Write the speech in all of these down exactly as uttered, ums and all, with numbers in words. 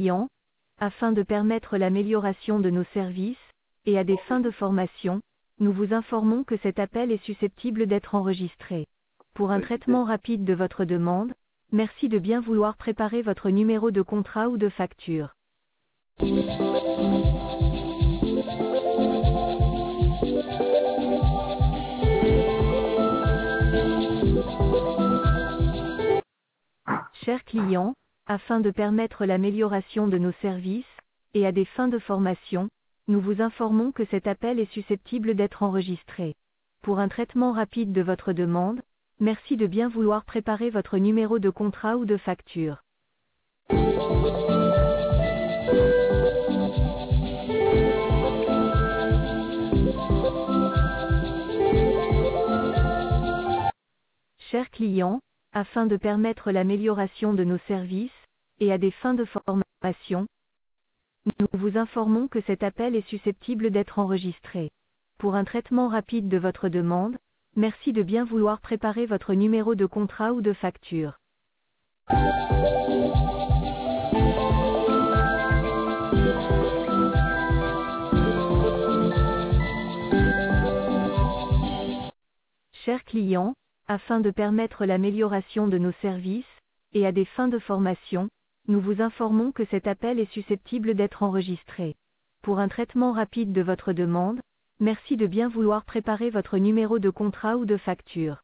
clients, afin de permettre l'amélioration de nos services, et à des fins de formation, nous vous informons que cet appel est susceptible d'être enregistré. Pour un traitement rapide de votre demande, merci de bien vouloir préparer votre numéro de contrat ou de facture. Chers clients, afin de permettre l'amélioration de nos services, et à des fins de formation, nous vous informons que cet appel est susceptible d'être enregistré. Pour un traitement rapide de votre demande, merci de bien vouloir préparer votre numéro de contrat ou de facture. Chers clients, afin de permettre l'amélioration de nos services, et à des fins de formation, nous vous informons que cet appel est susceptible d'être enregistré. Pour un traitement rapide de votre demande, merci de bien vouloir préparer votre numéro de contrat ou de facture. Chers clients, afin de permettre l'amélioration de nos services, et à des fins de formation, nous vous informons que cet appel est susceptible d'être enregistré. Pour un traitement rapide de votre demande, merci de bien vouloir préparer votre numéro de contrat ou de facture.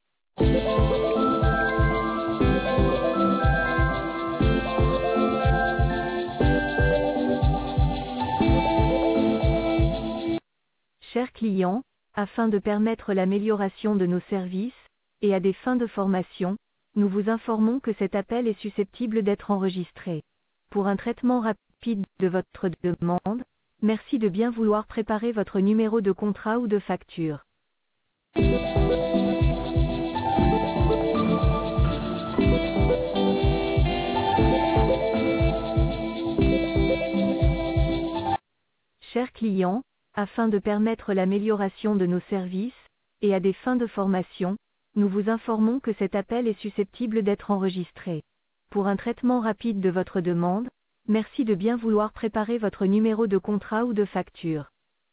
Chers clients, afin de permettre l'amélioration de nos services, et à des fins de formation, nous vous informons que cet appel est susceptible d'être enregistré. Pour un traitement rapide de votre demande, merci de bien vouloir préparer votre numéro de contrat ou de facture. Chers clients, afin de permettre l'amélioration de nos services, et à des fins de formation, nous vous informons que cet appel est susceptible d'être enregistré. Pour un traitement rapide de votre demande, merci de bien vouloir préparer votre numéro de contrat ou de facture.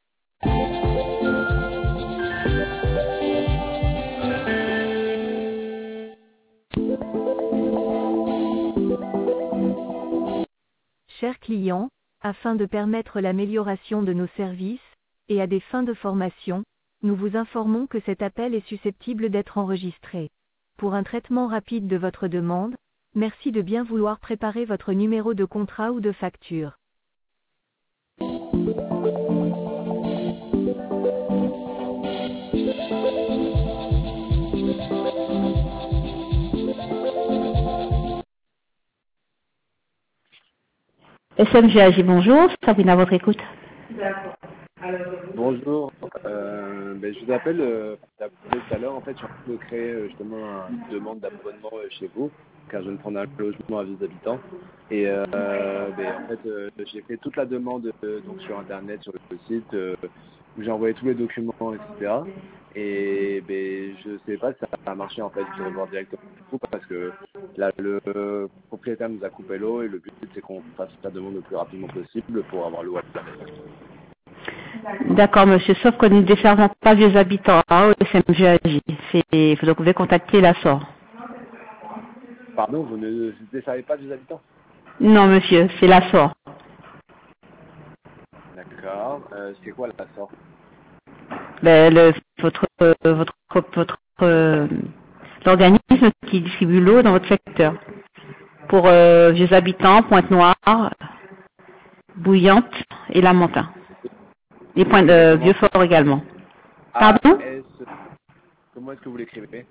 Chers clients, afin de permettre l'amélioration de nos services, et à des fins de formation, nous vous informons que cet appel est susceptible d'être enregistré. Pour un traitement rapide de votre demande, merci de bien vouloir préparer votre numéro de contrat ou de facture. S M G A J, bonjour, Sabrina à votre écoute. Bonjour, euh, ben, je vous appelle euh, tout à l'heure, en fait, je suis en train de créer euh, justement une demande d'abonnement euh, chez vous, car je viens de prendre un logement à Vis habitants. Et euh, ben, en fait, euh, j'ai fait toute la demande euh, donc sur Internet, sur le site, euh, où j'ai envoyé tous les documents, et cetera. Et ben, je ne sais pas si ça a marché, en fait, je vais voir directement avec vous, parce que là, le euh, propriétaire nous a coupé l'eau, et le but, c'est qu'on fasse la demande le plus rapidement possible pour avoir l'eau à la maison. D'accord, monsieur, sauf que nous ne desservons pas vieux habitants hein, au S M G A J. C'est, vous pouvez contacter la S O R. Pardon, vous ne desservez pas des habitants? Non, monsieur, c'est la S O R. D'accord. Euh, c'est quoi la S O R? Ben, le, votre, euh, votre, votre, euh, l'organisme qui distribue l'eau dans votre secteur. Pour euh, vieux habitants, Pointe-Noire, Bouillante et Lamentin. Et Pointe de Vieux-Fort également. Pardon? Comment est-ce que vous l'écrivez?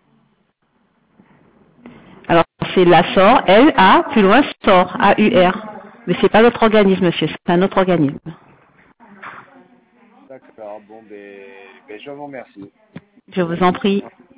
Alors, c'est la S O R, L A, plus loin, S O R, A U R. Mais c'est pas notre organisme, monsieur, c'est un autre organisme. D'accord, bon, ben, ben je vous remercie. Je vous en prie.